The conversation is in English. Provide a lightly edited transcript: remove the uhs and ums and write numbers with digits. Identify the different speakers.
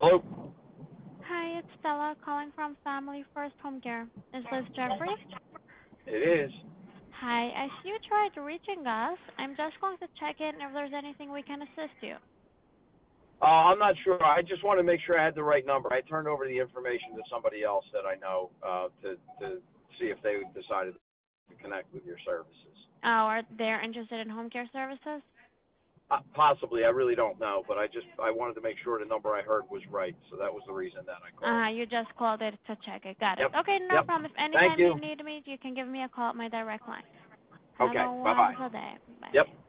Speaker 1: Hello?
Speaker 2: Hi, it's Stella calling from Family First Home Care. Is this Jeffrey?
Speaker 1: It is.
Speaker 2: Hi, I see you tried reaching us. I'm just going to check in if there's anything we can assist you.
Speaker 1: I'm not sure. I just want to make sure I had the right number. I turned over the information to somebody else that I know to see if they decided to connect with your services.
Speaker 2: Oh, are they interested in home care services?
Speaker 1: Possibly. I really don't know, but I wanted to make sure the number I heard was right, so that was the reason that I called.
Speaker 2: You just called it to check it. Got it.
Speaker 1: Yep.
Speaker 2: Okay, no
Speaker 1: Yep.
Speaker 2: problem. If
Speaker 1: Thank
Speaker 2: anytime you
Speaker 1: you.
Speaker 2: need me, you can give me a call at my direct line. Have
Speaker 1: Okay.
Speaker 2: a
Speaker 1: Bye-bye.
Speaker 2: wonderful day. Bye.
Speaker 1: Yep.